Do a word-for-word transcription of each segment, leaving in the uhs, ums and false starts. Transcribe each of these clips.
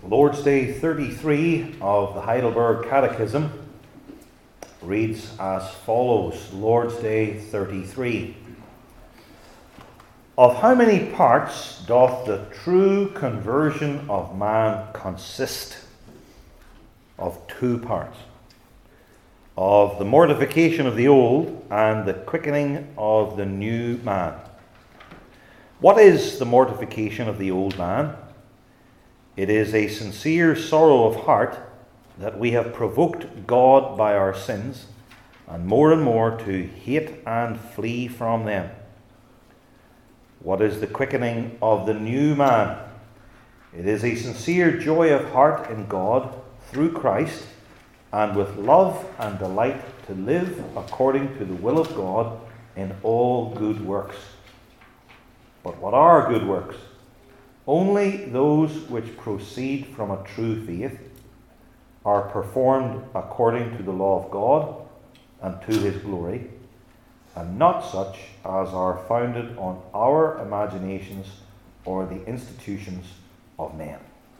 Lord's Day thirty-three of the Heidelberg Catechism reads as follows. Lord's Day thirty-three. Of how many parts doth the true conversion of man consist? Of two parts. Of the mortification of the old and the quickening of the new man. What is the mortification of the old man? It is a sincere sorrow of heart that we have provoked God by our sins, and more and more to hate and flee from them. What is the quickening of the new man? It is a sincere joy of heart in God through Christ, and with love and delight to live according to the will of God in all good works. But what are good works? Only those which proceed from a true faith, are performed according to the law of God and to his glory, and not such as are founded on our imaginations or the institutions of men.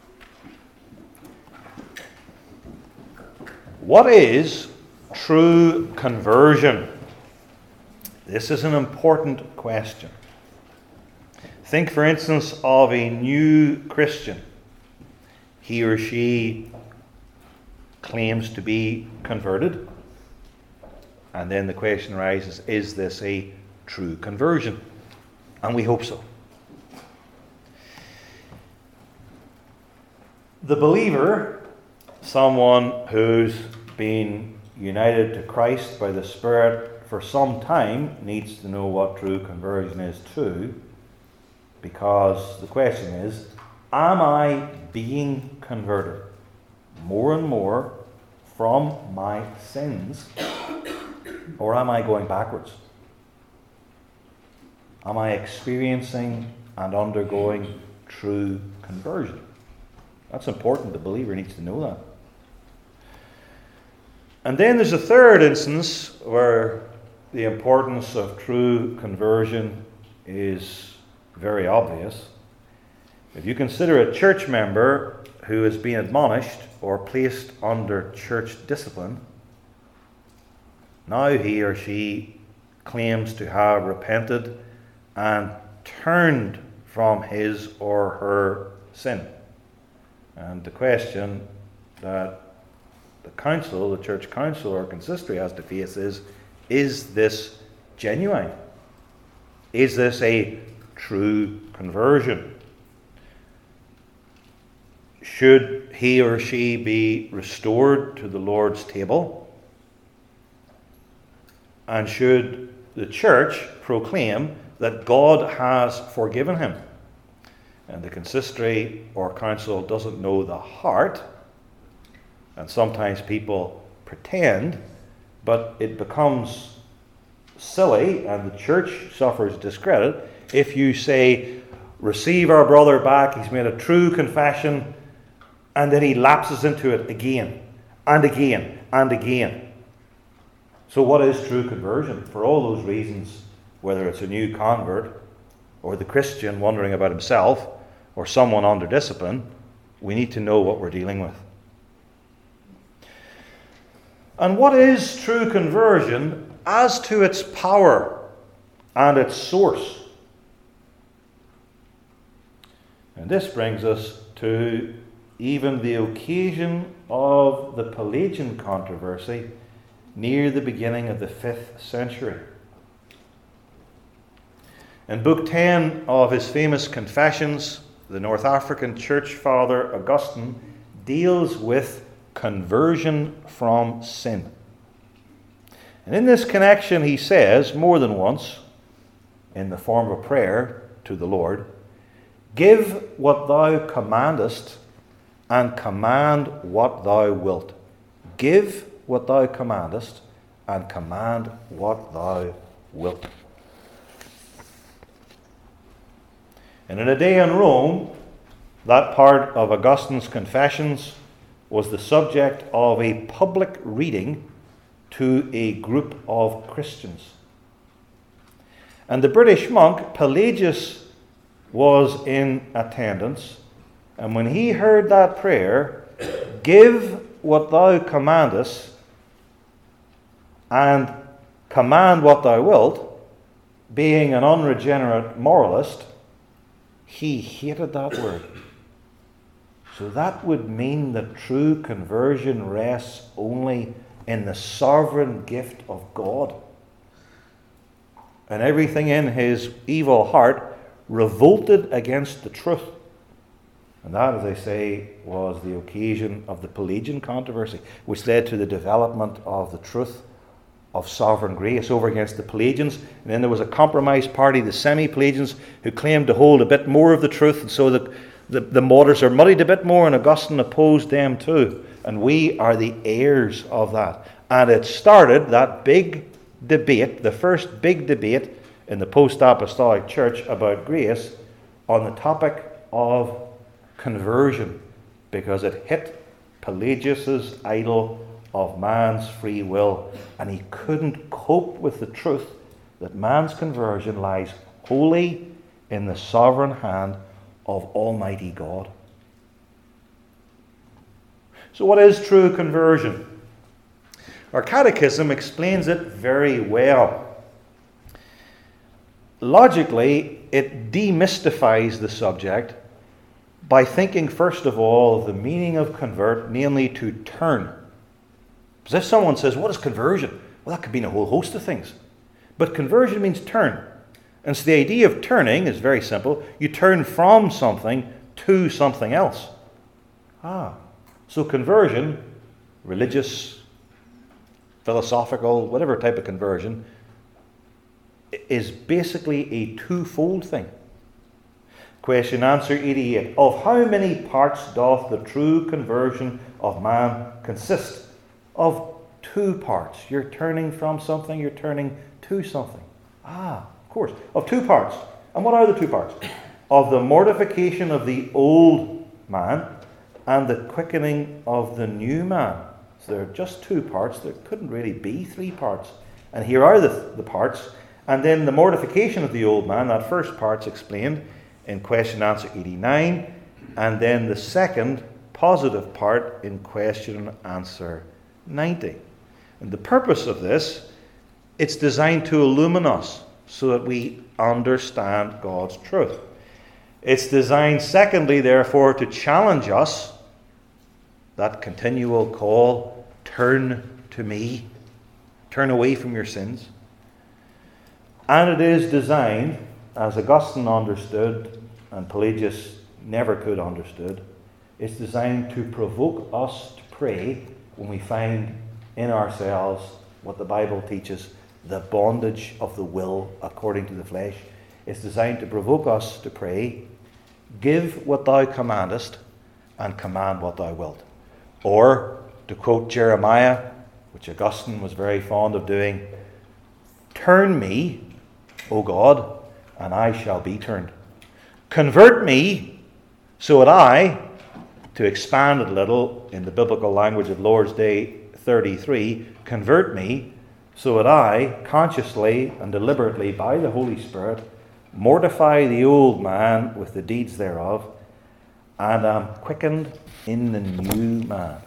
What is true conversion? This is an important question. Think, for instance, of a new Christian. He or she claims to be converted. And then the question arises, is this a true conversion? And we hope so. The believer, someone who's been united to Christ by the Spirit for some time, needs to know what true conversion is too. Because the question is, am I being converted more and more from my sins, or am I going backwards? Am I experiencing and undergoing true conversion? That's important. The believer needs to know that. And then there's a third instance where the importance of true conversion is very obvious. If you consider a church member who has been admonished or placed under church discipline, now he or she claims to have repented and turned from his or her sin. And the question that the council, the church council or consistory has to face is, is this genuine? Is this a true conversion? Should he or she be restored to the Lord's table? And should the church proclaim that God has forgiven him? And the consistory or council doesn't know the heart, and sometimes people pretend, but it becomes silly and the church suffers discredit if you say, receive our brother back, he's made a true confession, and then he lapses into it again and again and again. So what is true conversion? For all those reasons, whether it's a new convert or the Christian wondering about himself or someone under discipline, we need to know what we're dealing with. And what is true conversion as to its power and its source? And this brings us to even the occasion of the Pelagian controversy near the beginning of the fifth century. In Book ten of his famous Confessions, the North African church father Augustine deals with conversion from sin. And in this connection he says more than once, in the form of a prayer to the Lord, give what thou commandest, and command what thou wilt. Give what thou commandest, and command what thou wilt. And in a day in Rome, that part of Augustine's Confessions was the subject of a public reading to a group of Christians. And the British monk Pelagius was in attendance, And when he heard that prayer, give what thou commandest, and command what thou wilt, being an unregenerate moralist, he hated that word. So that would mean that true conversion rests only in the sovereign gift of God. And everything in his evil heart revolted against the truth. And that, as I say, was the occasion of the Pelagian controversy, which led to the development of the truth of sovereign grace over against the Pelagians. And then there was a compromise party, the semi-Pelagians, who claimed to hold a bit more of the truth, and so the, the, the waters are muddied a bit more, and Augustine opposed them too. And we are the heirs of that. And it started that big debate, the first big debate in the post-apostolic church about grace, on the topic of conversion, because it hit Pelagius's idol of man's free will, and he couldn't cope with the truth that man's conversion lies wholly in the sovereign hand of Almighty God. So what is true conversion? Our catechism explains it very well. Logically, it demystifies the subject by thinking first of all of the meaning of convert, namely to turn. Because if someone says, what is conversion? Well, that could mean a whole host of things. But conversion means turn. And so the idea of turning is very simple. You turn from something to something else. Ah, so conversion, religious, philosophical, whatever type of conversion, is basically a twofold thing. Question answer eighty-eight. Of how many parts doth the true conversion of man consist? Of two parts. You're turning from something, you're turning to something. Ah, of course. Of two parts. And what are the two parts? Of the mortification of the old man and the quickening of the new man. So there are just two parts. There couldn't really be three parts. And here are the, the parts. And then the mortification of the old man, that first part's explained in question answer eighty-nine. And then the second positive part in question answer ninety. And the purpose of this, it's designed to illumine us so that we understand God's truth. It's designed, secondly, therefore, to challenge us, that continual call, turn to me, turn away from your sins. And it is designed, as Augustine understood, and Pelagius never could understood, it's designed to provoke us to pray when we find in ourselves what the Bible teaches, the bondage of the will according to the flesh. It's designed to provoke us to pray, give what thou commandest, and command what thou wilt. Or, to quote Jeremiah, which Augustine was very fond of doing, turn me, O God, and I shall be turned. Convert me, so that I, to expand it a little in the biblical language of Lord's Day thirty-three, convert me, so that I, consciously and deliberately by the Holy Spirit, mortify the old man with the deeds thereof, and am quickened in the new man.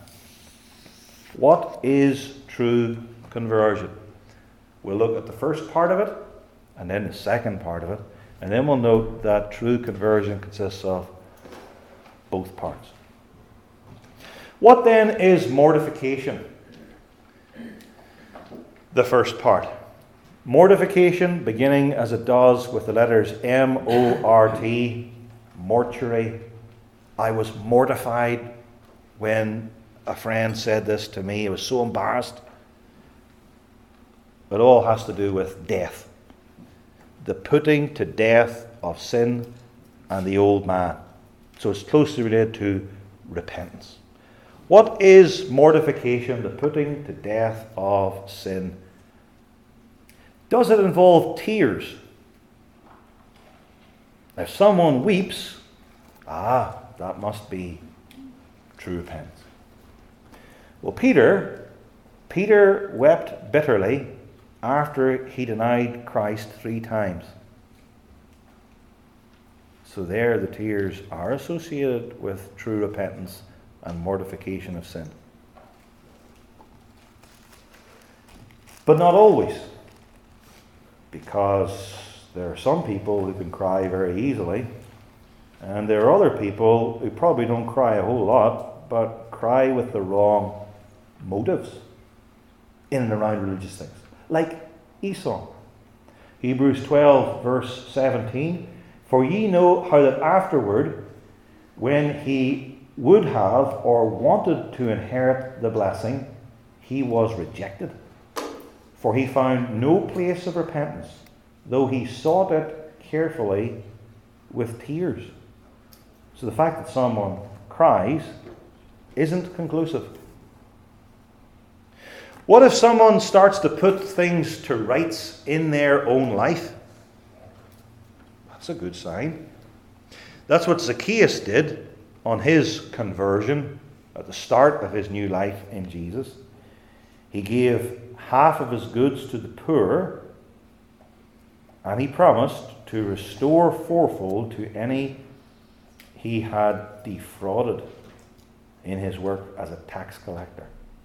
What is true conversion? We'll look at the first part of it, and then the second part of it, and then we'll note that true conversion consists of both parts. What then is mortification? The first part. Mortification, beginning as it does with the letters M O R T, mortuary. I was mortified when a friend said this to me. I was so embarrassed. It all has to do with death. The putting to death of sin and the old man. So it's closely related to repentance. What is mortification, the putting to death of sin? Does it involve tears? If someone weeps, ah, that must be true repentance. Well, Peter, Peter wept bitterly after he denied Christ three times. So there the tears are associated with true repentance and mortification of sin. But not always, because there are some people who can cry very easily, and there are other people who probably don't cry a whole lot, but cry with the wrong motives in and around religious things. Like Esau. Hebrews twelve, verse seventeen, "For ye know how that afterward, when he would have or wanted to inherit the blessing, he was rejected. For he found no place of repentance, though he sought it carefully with tears." So the fact that someone cries isn't conclusive. What if someone starts to put things to rights in their own life? That's a good sign. That's what Zacchaeus did on his conversion at the start of his new life in Jesus. He gave half of his goods to the poor, and he promised to restore fourfold to any he had defrauded in his work as a tax collector.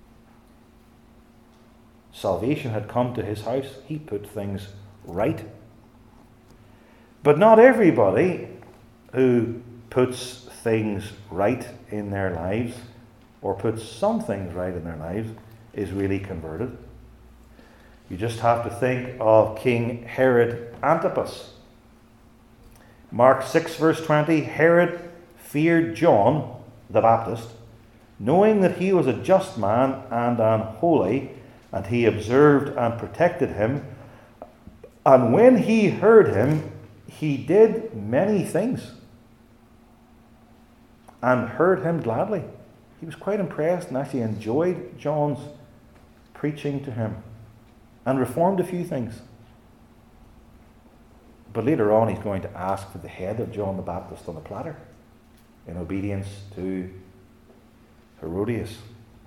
Salvation had come to his house. He put things right. But not everybody who puts things right in their lives, or puts some things right in their lives, is really converted. You just have to think of King Herod Antipas. Mark six, verse twenty, "Herod feared John the Baptist, knowing that he was a just man and an holy, and he observed and protected him. And when he heard him, he did many things, and heard him gladly." He was quite impressed and actually enjoyed John's preaching to him, and reformed a few things. But later on he's going to ask for the head of John the Baptist on a platter, in obedience to Herodias.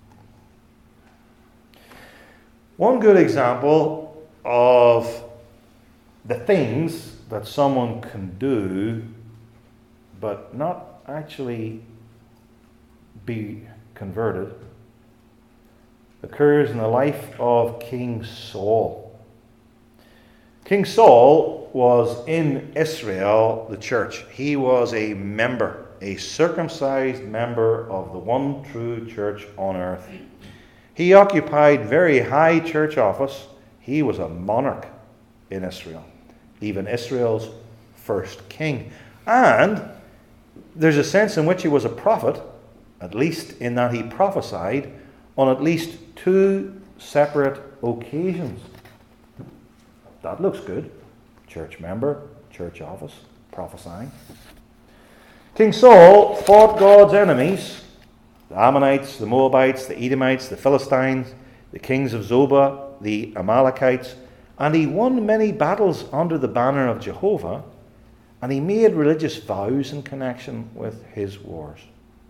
One good example of the things that someone can do but not actually be converted occurs in the life of King Saul. King Saul was in Israel, the church. He was a member, a circumcised member of the one true church on earth. He occupied very high church office. He was a monarch in Israel, even Israel's first king. And there's a sense in which he was a prophet, at least in that he prophesied on at least two separate occasions. That looks good. Church member, church office, prophesying. King Saul fought God's enemies, the Ammonites, the Moabites, the Edomites, the Philistines, the kings of Zobah, the Amalekites, and he won many battles under the banner of Jehovah, and he made religious vows in connection with his wars.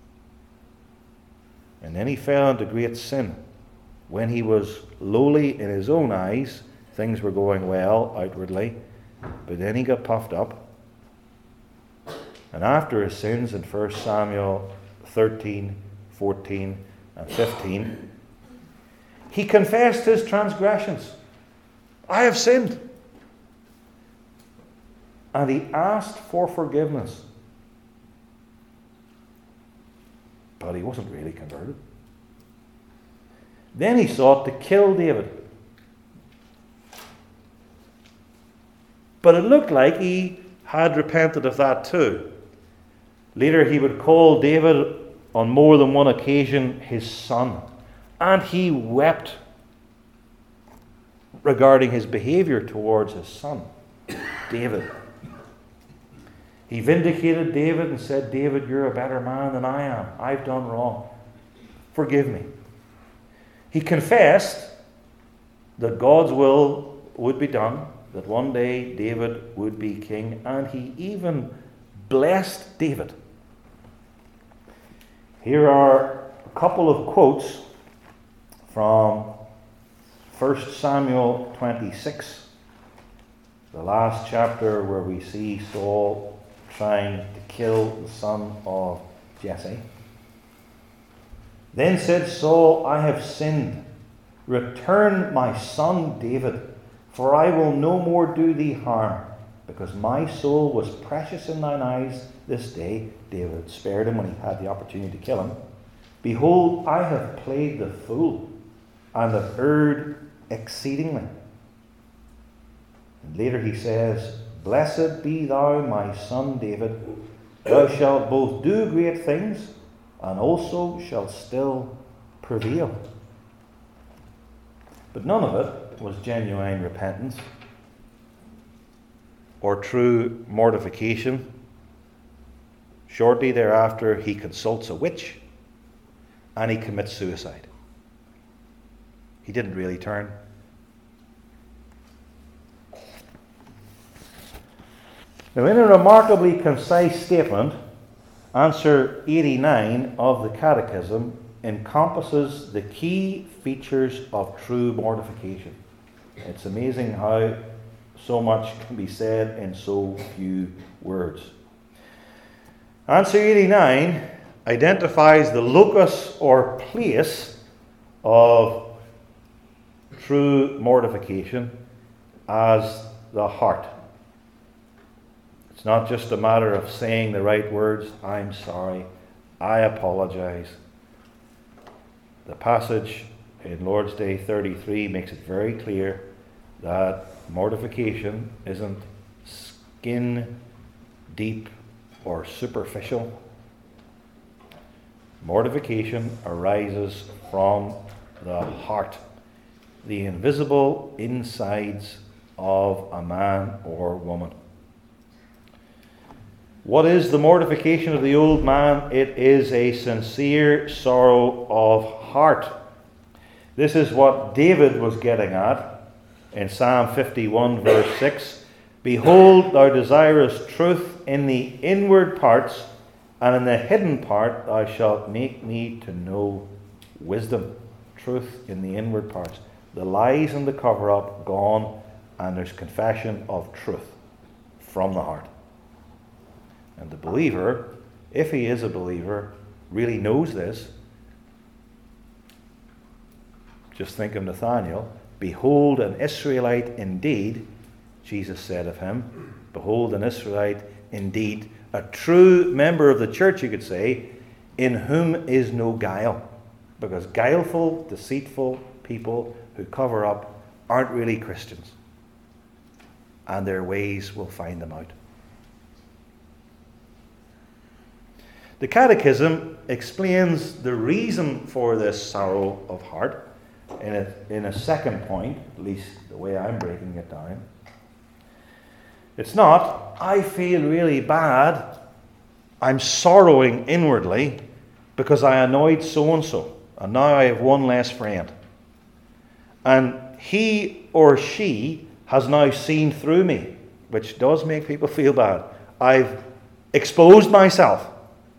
And then he fell into great sin. When he was lowly in his own eyes, things were going well outwardly, but then he got puffed up. And after his sins in First Samuel thirteen, fourteen, and fifteen, he confessed his transgressions. I have sinned. And he asked for forgiveness. But he wasn't really converted. Then he sought to kill David. But it looked like he had repented of that too. Later he would call David on more than one occasion his son. And he wept regarding his behavior towards his son, David. He vindicated David and said, "David, you're a better man than I am. I've done wrong. Forgive me." He confessed that God's will would be done, that one day David would be king, and he even blessed David. Here are a couple of quotes from First Samuel twenty-six, the last chapter where we see Saul trying to kill the son of Jesse. Then said Saul, I have sinned. Return my son David, for I will no more do thee harm, because my soul was precious in thine eyes this day. David had spared him when he had the opportunity to kill him. Behold, I have played the fool, and have erred exceedingly. And later he says, Blessed be thou, my son David. Thou shalt both do great things, and also shalt still prevail. But none of it was genuine repentance or true mortification. Shortly thereafter, he consults a witch and he commits suicide. He didn't really turn. Now, in a remarkably concise statement, answer eighty-nine of the Catechism encompasses the key features of true mortification. It's amazing how so much can be said in so few words. Answer eighty-nine identifies the locus or place of true mortification as the heart. It's not just a matter of saying the right words, I'm sorry, I apologize. The passage in Lord's Day thirty-three makes it very clear that mortification isn't skin deep or superficial. Mortification arises from the heart, the invisible insides of a man or woman. What is the mortification of the old man? It is a sincere sorrow of heart. This is what David was getting at in Psalm fifty-one, verse six. Behold, thou desirest truth in the inward parts, and in the hidden part thou shalt make me to know wisdom. Truth in the inward parts. The lies and the cover-up gone, and there's confession of truth from the heart. And the believer, if he is a believer, really knows this. Just think of Nathanael. Behold, an Israelite indeed, Jesus said of him. Behold, an Israelite indeed, a true member of the church, you could say, in whom is no guile. Because guileful, deceitful people who cover up aren't really Christians. And their ways will find them out. The Catechism explains the reason for this sorrow of heart in a, in a second point, at least the way I'm breaking it down. It's not, I feel really bad, I'm sorrowing inwardly because I annoyed so-and-so, and now I have one less friend. And he or she has now seen through me, which does make people feel bad. I've exposed myself.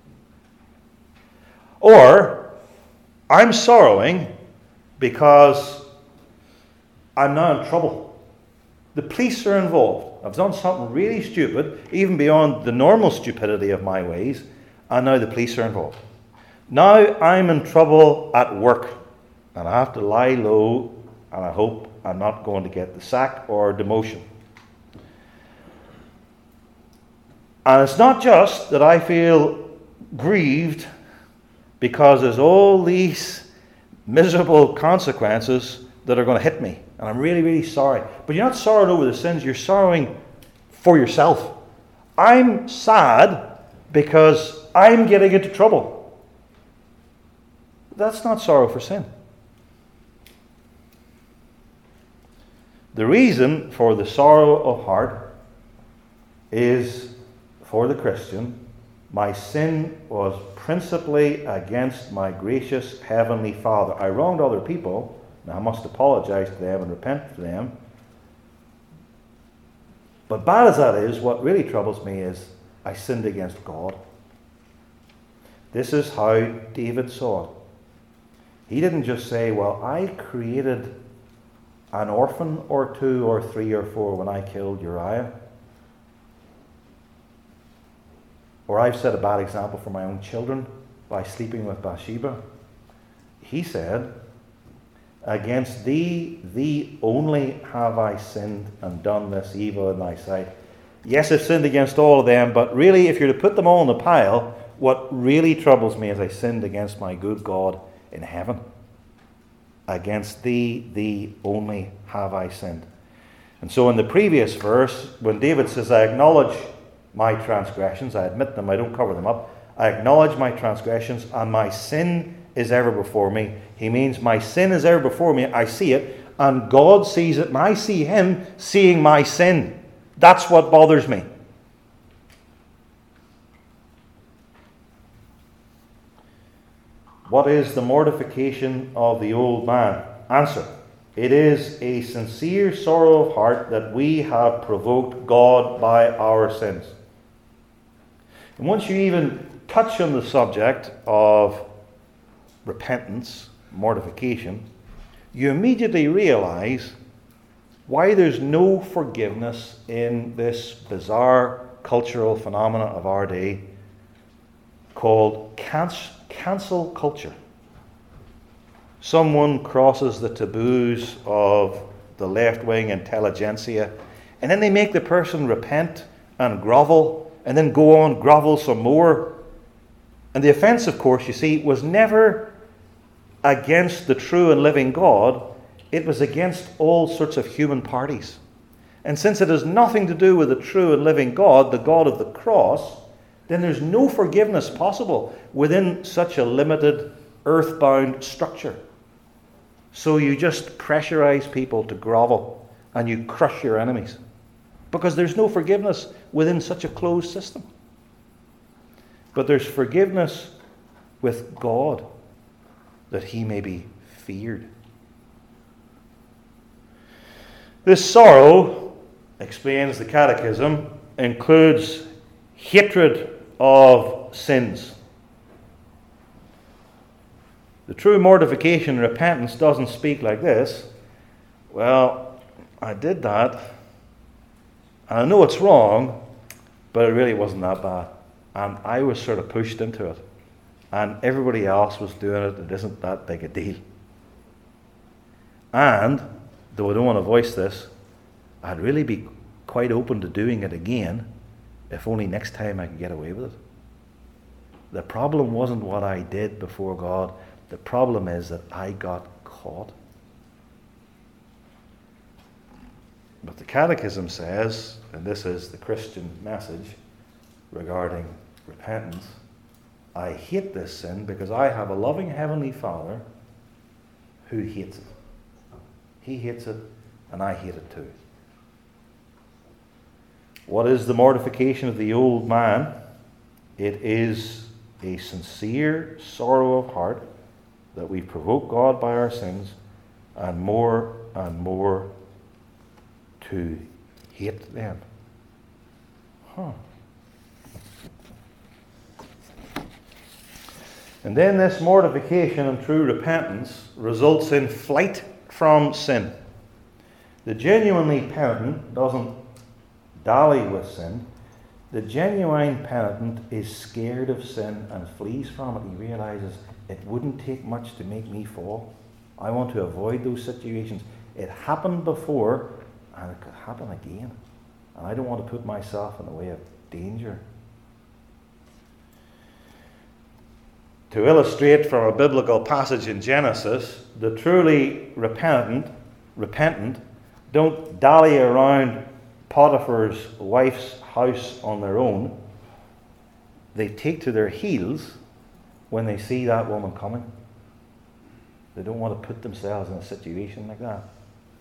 Or, I'm sorrowing because I'm now in trouble. The police are involved. I've done something really stupid, even beyond the normal stupidity of my ways, and now the police are involved. Now I'm in trouble at work, and I have to lie low, and I hope I'm not going to get the sack or demotion. And it's not just that I feel grieved because there's all these miserable consequences that are going to hit me. And I'm really, really sorry. But you're not sorrowing over the sins. You're sorrowing for yourself. I'm sad because I'm getting into trouble. That's not sorrow for sin. The reason for the sorrow of heart is, for the Christian, my sin was principally against my gracious Heavenly Father. I wronged other people. Now I must apologize to them and repent to them. But bad as that is, what really troubles me is I sinned against God. This is how David saw it. He didn't just say, well, I created an orphan or two or three or four when I killed Uriah. or I've set a bad example for my own children by sleeping with Bathsheba. He said, against thee, thee only have I sinned and done this evil in thy sight. Yes, I've sinned against all of them, but really, if you're to put them all in the pile, what really troubles me is I sinned against my good God in heaven. Against thee, thee only have I sinned. And so in the previous verse, when David says, I acknowledge my transgressions, I admit them, I don't cover them up, I acknowledge my transgressions, and my sin is ever before me. He means my sin is ever before me, I see it, and God sees it, and I see him seeing my sin. That's what bothers me. What is the mortification of the old man? Answer. It is a sincere sorrow of heart that we have provoked God by our sins. And once you even touch on the subject of repentance, mortification, you immediately realize why there's no forgiveness in this bizarre cultural phenomena of our day called cancel. Cancel culture. Someone crosses the taboos of the left-wing intelligentsia, and then they make the person repent and grovel, and then go on, grovel some more. And the offence, of course, you see, was never against the true and living God. It was against all sorts of human parties. And since it has nothing to do with the true and living God, the God of the cross, then there's no forgiveness possible within such a limited, earthbound structure. So you just pressurize people to grovel and you crush your enemies, because there's no forgiveness within such a closed system. But there's forgiveness with God, that he may be feared. This sorrow, explains the Catechism, includes hatred of sins. The true mortification, repentance, doesn't speak like this. Well, I did that, and I know it's wrong, but it really wasn't that bad. And I was sort of pushed into it. And everybody else was doing it. It isn't that big a deal. And, though I don't want to voice this, I'd really be quite open to doing it again, if only next time I could get away with it. The problem wasn't what I did before God. The problem is that I got caught. But the Catechism says, and this is the Christian message regarding repentance, I hate this sin because I have a loving Heavenly Father who hates it. He hates it, and I hate it too. What is the mortification of the old man? It is a sincere sorrow of heart that we provoke God by our sins, and more and more to hate them. Huh. And then this mortification and true repentance results in flight from sin. The genuinely penitent doesn't dally with sin. The genuine penitent is scared of sin and flees from it. He realizes it wouldn't take much to make me fall. I want to avoid those situations. It happened before, and it could happen again. And I don't want to put myself in the way of danger. To illustrate from a biblical passage in Genesis, the truly repentant, repentant don't dally around Potiphar's wife's house on their own. They take to their heels when they see that woman coming. They don't want to put themselves in a situation like that.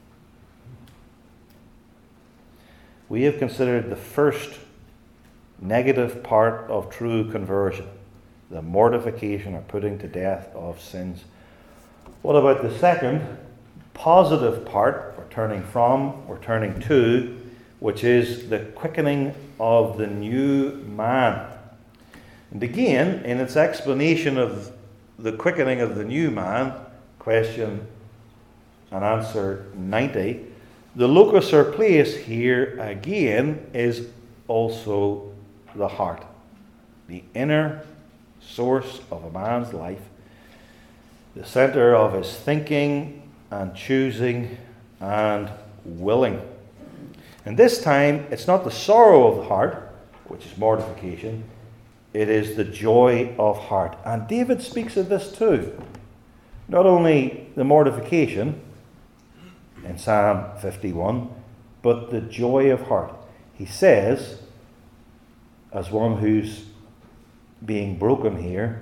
We have considered the first negative part of true conversion, the mortification or putting to death of sins. What about the second positive part, or turning from, or turning to, which is the quickening of the new man? And again, in its explanation of the quickening of the new man, question and answer ninety, the locus or place here again is also the heart. the inner source of a man's life, the center of his thinking and choosing and willing. And this time, it's not the sorrow of the heart, which is mortification, it is the joy of heart. And David speaks of this too. Not only the mortification in Psalm fifty-one, but the joy of heart. He says, as one who's being broken here,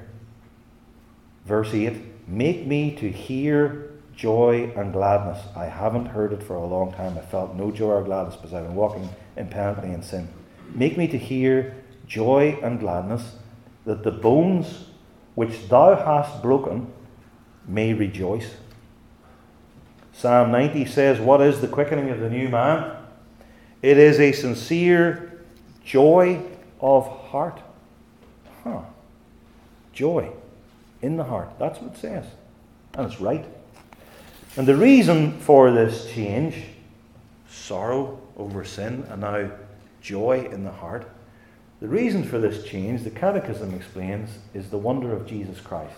verse eight, make me to hear joy and gladness. I haven't heard it for a long time. I felt no joy or gladness because I've been walking impenitently in sin. Make me to hear joy and gladness, that the bones which thou hast broken may rejoice. Psalm ninety says, what is the quickening of the new man? It is a sincere joy of heart. Huh. Joy in the heart. That's what it says. And it's right. And the reason for this change, sorrow over sin and now joy in the heart, the reason for this change, the Catechism explains, is the wonder of Jesus Christ.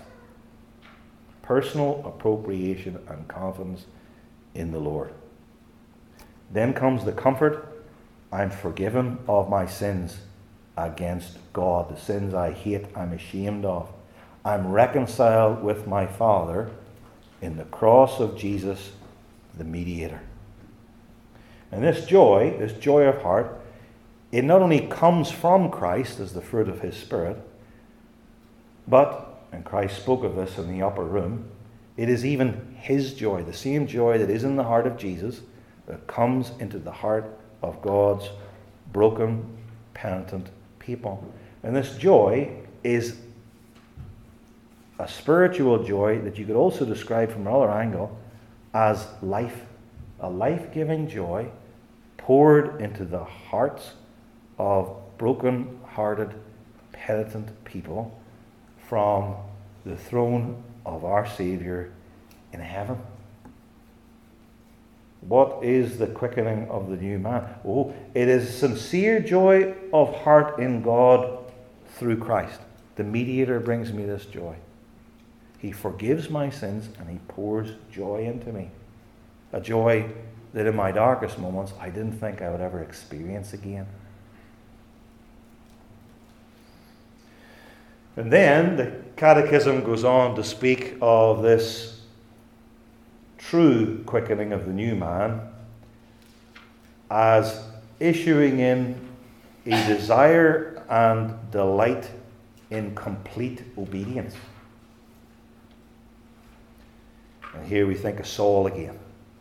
Personal appropriation and confidence in the Lord. Then comes the comfort, I'm forgiven of my sins against God. The sins I hate, I'm ashamed of. I'm reconciled with my Father in the cross of Jesus, the mediator. And this joy, this joy of heart, it not only comes from Christ as the fruit of his Spirit, but, and Christ spoke of this in the upper room, it is even his joy, the same joy that is in the heart of Jesus, that comes into the heart of God's broken, penitent people. And this joy is a spiritual joy that you could also describe from another angle as life, a life-giving joy poured into the hearts of broken-hearted, penitent people from the throne of our Saviour in heaven. What is the quickening of the new man? Oh, it is sincere joy of heart in God through Christ. The mediator brings me this joy. He forgives my sins and he pours joy into me. A joy that in my darkest moments I didn't think I would ever experience again. And then the Catechism goes on to speak of this true quickening of the new man as issuing in a desire and delight in complete obedience. And here we think of Saul again.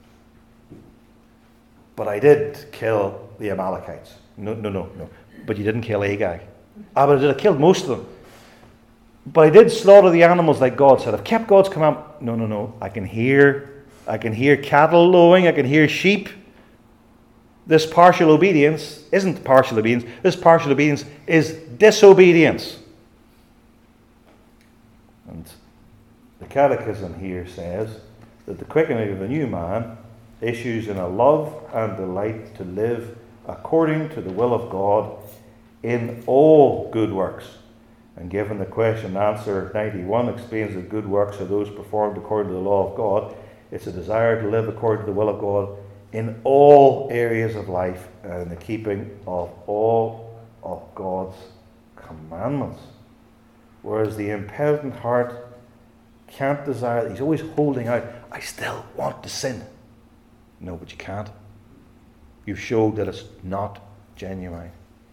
But I did kill the Amalekites. No, no, no, no. But you didn't kill Agag. Ah, but I did. I killed most of them. But I did slaughter the animals like God said. I've kept God's commandment. No, no, no. I can hear, I can hear cattle lowing. I can hear sheep. This partial obedience isn't partial obedience. This partial obedience is disobedience. And the Catechism here says that the quickening of the new man issues in a love and delight to live according to the will of God in all good works. And given the question, answer ninety-one explains that good works are those performed according to the law of God. It's a desire to live according to the will of God in all areas of life and in the keeping of all of God's commandments. Whereas the impenitent heart can't desire, he's always holding out, I still want to sin. No, but you can't. You've showed that it's not genuine.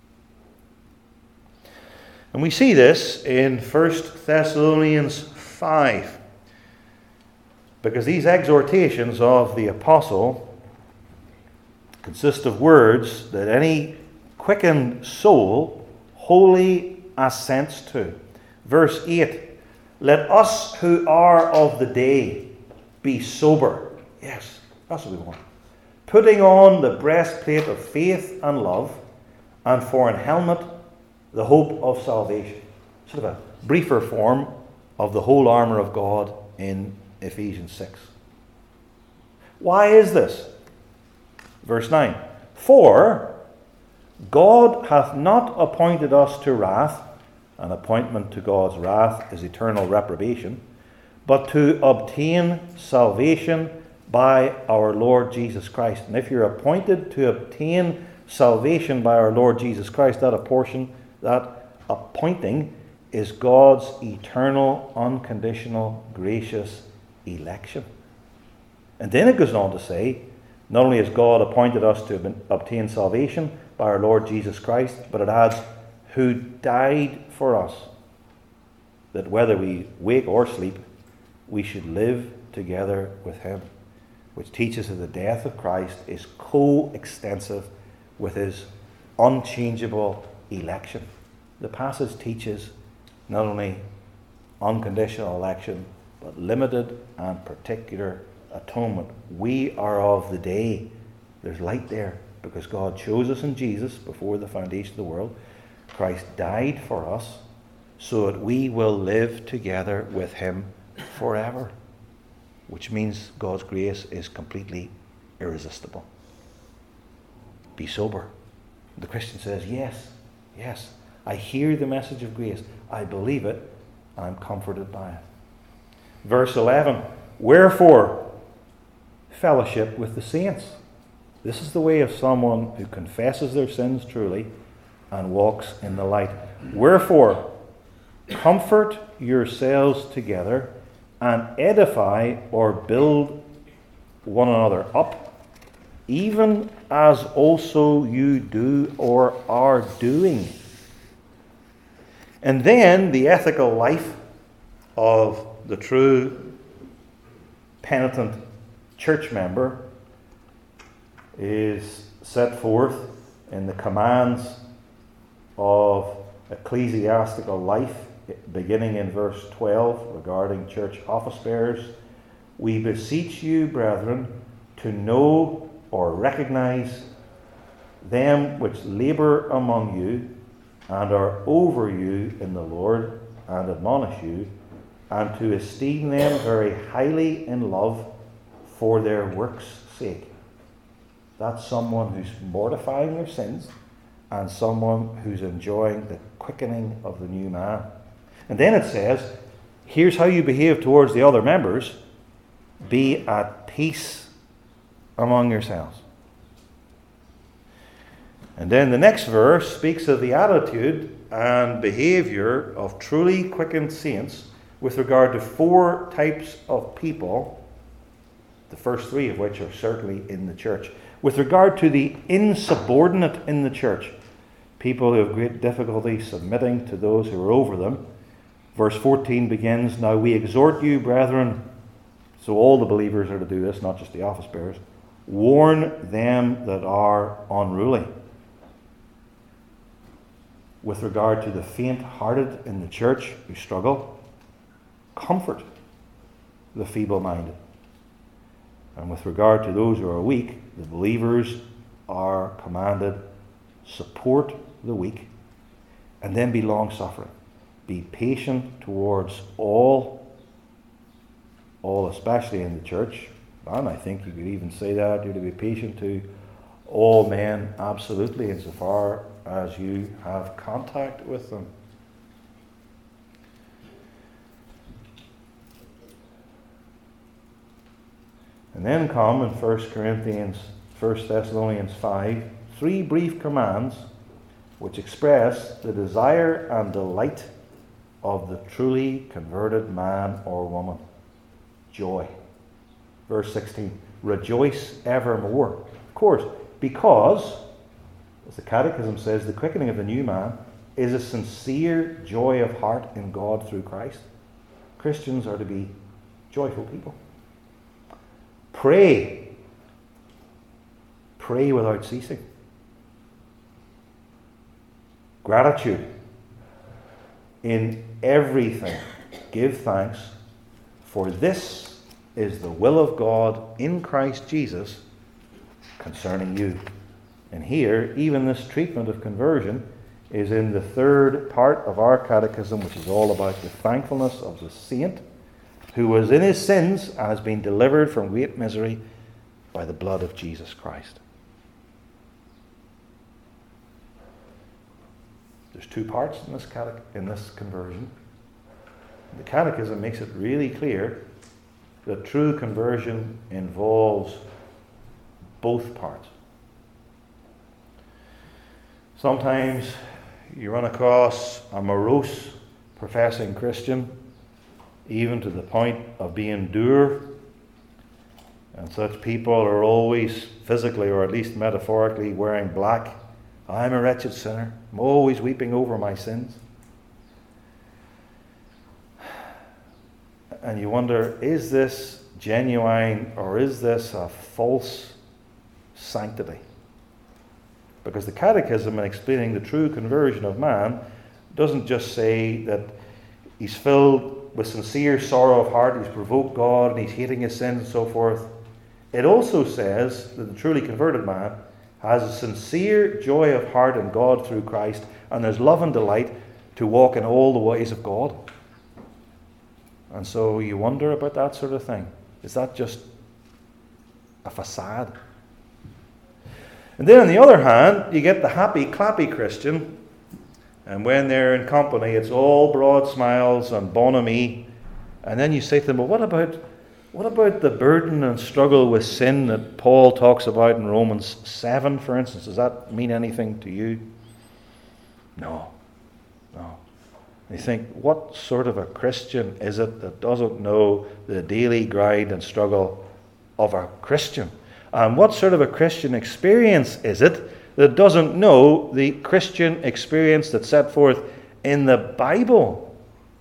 And we see this in First Thessalonians five. Because these exhortations of the apostle consist of words that any quickened soul wholly assents to. Verse eight, let us who are of the day be sober. Yes, that's what we want. Putting on the breastplate of faith and love, and for an helmet, the hope of salvation. Sort of a briefer form of the whole armour of God in Ephesians six. Why is this? Verse nine. For God hath not appointed us to wrath, An appointment to God's wrath is eternal reprobation, but to obtain salvation by our Lord Jesus Christ. And if you're appointed to obtain salvation by our Lord Jesus Christ, that apportion, that appointing is God's eternal, unconditional, gracious election. And then it goes on to say, not only has God appointed us to obtain salvation by our Lord Jesus Christ, but it adds, who died for us, that whether we wake or sleep, we should live together with him, which teaches that the death of Christ is co-extensive with his unchangeable election. The passage teaches not only unconditional election, but limited and particular atonement. We are of the day. There's light there because God chose us in Jesus before the foundation of the world. Christ died for us so that we will live together with him forever, which means God's grace is completely irresistible. Be sober. The Christian says, yes, yes, I hear the message of grace. I believe it, and I'm comforted by it. Verse eleven, wherefore, fellowship with the saints. This is the way of someone who confesses their sins truly and walks in the light. Wherefore, comfort yourselves together and edify or build one another up, even as also you do or are doing. And then the ethical life of the true penitent church member is set forth in the commands of ecclesiastical life, beginning in verse twelve regarding church office bearers. We beseech you, brethren, to know or recognize them which labour among you and are over you in the Lord and admonish you, and to esteem them very highly in love for their works' sake. That's someone who's mortifying their sins and someone who's enjoying the quickening of the new man. And then it says, here's how you behave towards the other members. Be at peace among yourselves. And then the next verse speaks of the attitude and behavior of truly quickened saints with regard to four types of people, the first three of which are certainly in the church. With regard to the insubordinate in the church, people who have great difficulty submitting to those who are over them, verse fourteen begins, now we exhort you, brethren, so all the believers are to do this, not just the office bearers, warn them that are unruly. With regard to the faint-hearted in the church who struggle, comfort the feeble-minded. And with regard to those who are weak, the believers are commanded, support the weak, and then be long-suffering. Be patient towards all, all especially in the church. And I think you could even say that, you're to be patient to all men, absolutely, insofar as you have contact with them. And then come in First Corinthians, First Thessalonians five, three brief commands which express the desire and delight of the truly converted man or woman. Joy. Verse sixteen, rejoice evermore. Of course, because, as the Catechism says, the quickening of the new man is a sincere joy of heart in God through Christ. Christians are to be joyful people. Pray. Pray without ceasing. Gratitude. In everything, give thanks, for this is the will of God in Christ Jesus concerning you. And here, even this treatment of conversion is in the third part of our catechism, which is all about the thankfulness of the saint who was in his sins and has been delivered from great misery by the blood of Jesus Christ. There's two parts in this catech- in this conversion. The Catechism makes it really clear that true conversion involves both parts. Sometimes you run across a morose professing Christian, even to the point of being dour, and such people are always physically or at least metaphorically wearing black. I'm a wretched sinner. I'm always weeping over my sins. And you wonder, is this genuine or is this a false sanctity? Because the Catechism, in explaining the true conversion of man, doesn't just say that he's filled with sincere sorrow of heart, he's provoked God, and he's hating his sins and so forth. It also says that the truly converted man has a sincere joy of heart in God through Christ, and there's love and delight to walk in all the ways of God. And so you wonder about that sort of thing. Is that just a facade? And then on the other hand, you get the happy, clappy Christian, and when they're in company, it's all broad smiles and bonhomie. And then you say to them, well, what about, what about the burden and struggle with sin that Paul talks about in Romans seven, for instance? Does that mean anything to you? No. No. You think, what sort of a Christian is it that doesn't know the daily grind and struggle of a Christian? And what sort of a Christian experience is it that doesn't know the Christian experience that's set forth in the Bible?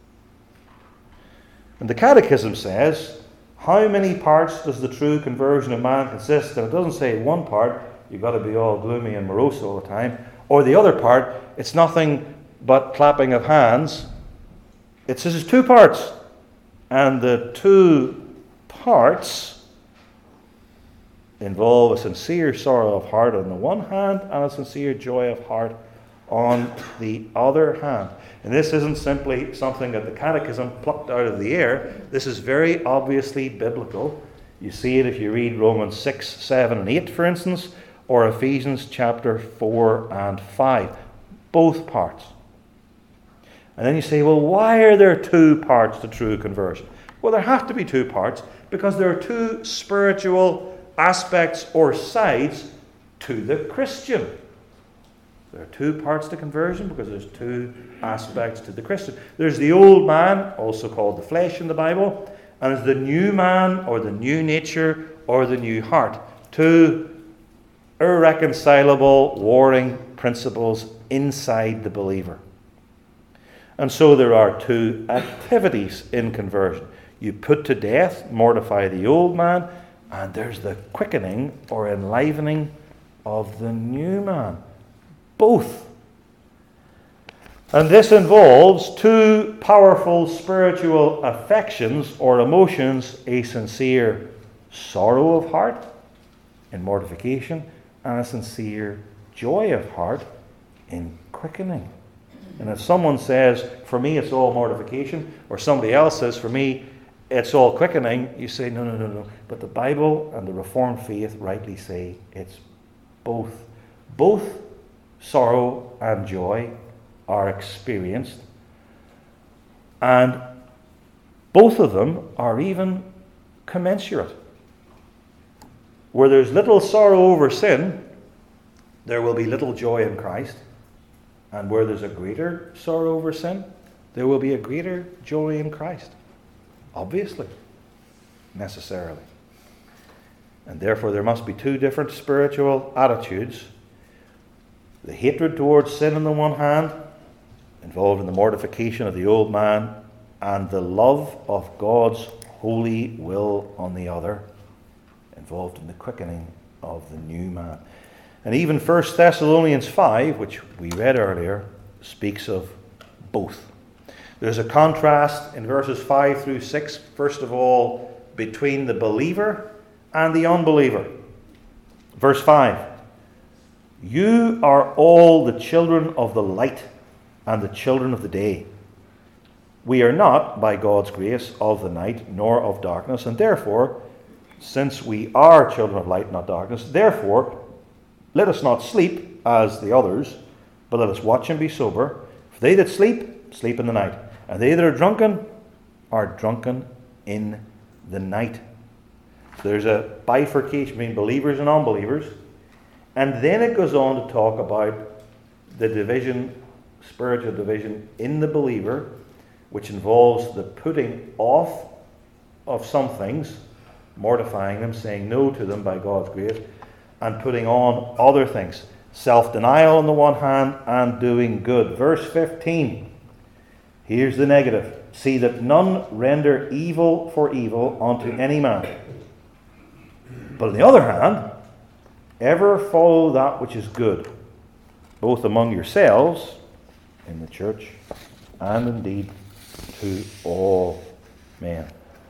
And the Catechism says, how many parts does the true conversion of man consist? And it doesn't say one part, you've got to be all gloomy and morose all the time, or the other part, it's nothing but clapping of hands. It says it's two parts. And the two parts involve a sincere sorrow of heart on the one hand and a sincere joy of heart on the other hand. And this isn't simply something that the Catechism plucked out of the air. This is very obviously biblical. You see it if you read Romans six, seven, and eight, for instance, or Ephesians chapter four and five. Both parts. And then you say, well, why are there two parts to true conversion? Well, there have to be two parts because there are two spiritual aspects or sides to the Christian. There are two parts to conversion because there's two aspects to the Christian. There's the old man, also called the flesh in the Bible, and there's the new man or the new nature or the new heart. Two irreconcilable warring principles inside the believer. And so there are two activities in conversion. You put to death, mortify the old man, and there's the quickening or enlivening of the new man. Both. And this involves two powerful spiritual affections or emotions, a sincere sorrow of heart in mortification and a sincere joy of heart in quickening. And if someone says, for me it's all mortification, or somebody else says, for me it's all quickening, you say, no, no, no, no. But the Bible and the Reformed faith rightly say it's both. Both sorrow and joy are experienced. And both of them are even commensurate. Where there's little sorrow over sin, there will be little joy in Christ. And where there's a greater sorrow over sin, there will be a greater joy in Christ. Obviously, necessarily. And therefore there must be two different spiritual attitudes. The hatred towards sin on the one hand, involved in the mortification of the old man, and the love of God's holy will on the other, involved in the quickening of the new man. And even First Thessalonians five, which we read earlier, speaks of both. There's a contrast in verses five through six, first of all, between the believer and the unbeliever. Verse five, you are all the children of the light and the children of the day. We are not, by God's grace, of the night nor of darkness, and therefore, since we are children of light, not darkness, therefore, let us not sleep as the others, but let us watch and be sober. They that sleep, sleep in the night. And they that are drunken, are drunken in the night. So there's a bifurcation between believers and unbelievers. And then it goes on to talk about the division, spiritual division in the believer, which involves the putting off of some things, mortifying them, saying no to them by God's grace, and putting on other things. Self-denial on the one hand, and doing good. Verse fifteen. Here's the negative. See that none render evil for evil unto any man. But on the other hand, ever follow that which is good, both among yourselves, in the church, and indeed to all men.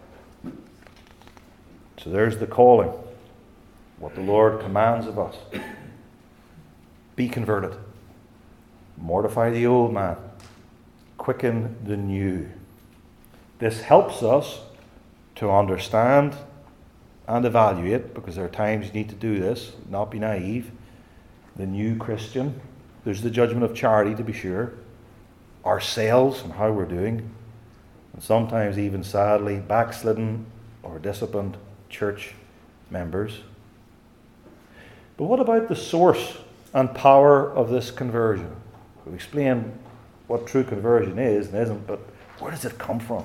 So there's the calling, what the Lord commands of us. Be converted. Mortify the old man. Quicken the new. This helps us to understand and evaluate, because there are times you need to do this, not be naive. The new Christian. There's the judgment of charity, to be sure. Ourselves and how we're doing. And sometimes even sadly, backslidden or disciplined church members. But what about the source and power of this conversion? We'll explain what true conversion is and isn't, but where does it come from?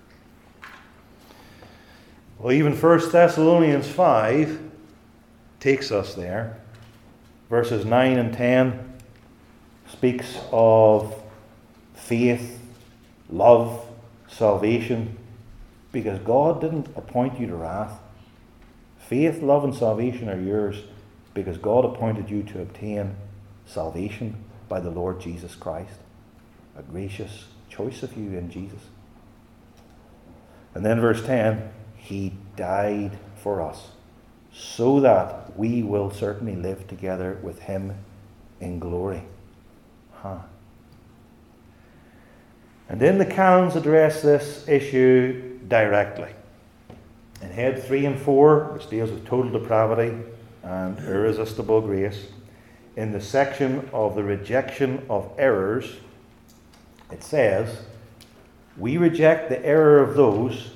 Well, even First Thessalonians five takes us there. Verses nine and ten speaks of faith, love, salvation, because God didn't appoint you to wrath. Faith, love, and salvation are yours because God appointed you to obtain salvation by the Lord Jesus Christ. A gracious choice of you in Jesus. And then verse ten, He died for us, so that we will certainly live together with Him in glory. Huh. And then the canons address this issue directly. In head three and four, which deals with total depravity and irresistible grace, in the section of the rejection of errors, it says, we reject the error of those,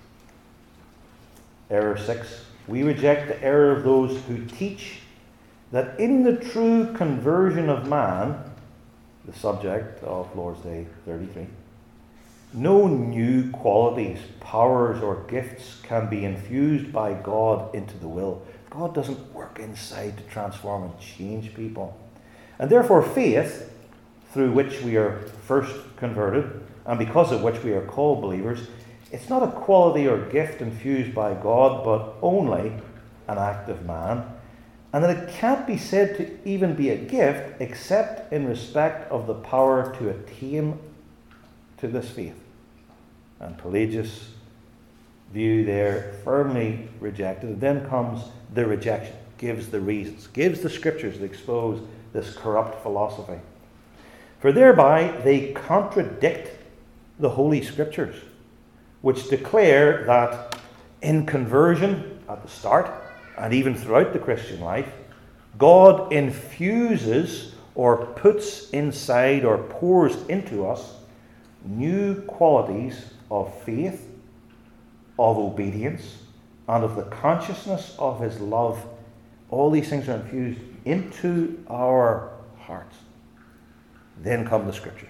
error six, we reject the error of those who teach that in the true conversion of man, the subject of Lord's Day thirty-three, no new qualities, powers, or gifts can be infused by God into the will. God doesn't work inside to transform and change people. And therefore faith, through which we are first converted, and because of which we are called believers, it's not a quality or gift infused by God, but only an act of man. And that it can't be said to even be a gift except in respect of the power to attain to this faith. And Pelagius' view there firmly rejected. And then comes the rejection, gives the reasons, gives the scriptures that expose this corrupt philosophy. For thereby they contradict the Holy Scriptures, which declare that in conversion at the start, and even throughout the Christian life, God infuses or puts inside or pours into us new qualities of faith, of obedience, and of the consciousness of His love. All these things are infused into our hearts. Then come the Scriptures.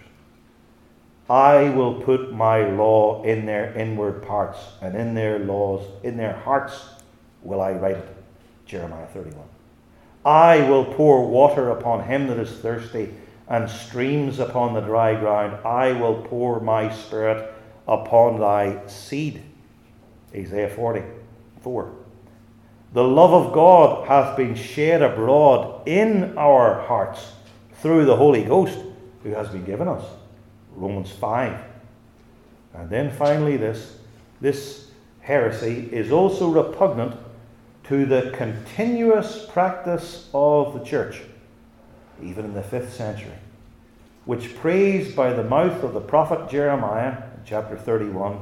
I will put my law in their inward parts, and in their laws, in their hearts will I write it. Jeremiah thirty-one. I will pour water upon him that is thirsty, and streams upon the dry ground. I will pour my spirit upon thy seed. Isaiah forty-four. The love of God hath been shed abroad in our hearts through the Holy Ghost, who has been given us. Romans five. And then finally this, this heresy is also repugnant to the continuous practice of the church, even in the fifth century, which prays by the mouth of the prophet Jeremiah, in chapter thirty-one,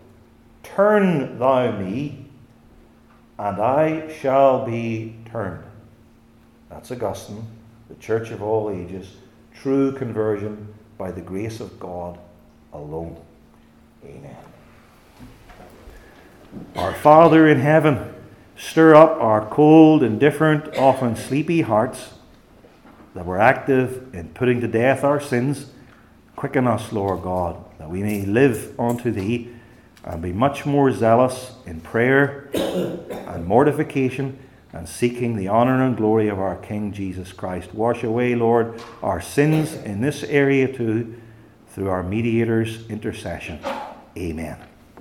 turn thou me, and I shall be turned. That's Augustine, the church of all ages, true conversion, by the grace of God alone. Amen. Our Father in heaven, stir up our cold, indifferent, often sleepy hearts, that we're active in putting to death our sins. Quicken us, Lord God, that we may live unto Thee and be much more zealous in prayer and mortification and seeking the honour and glory of our King Jesus Christ. Wash away, Lord, our sins in this area too, through our mediator's intercession. Amen.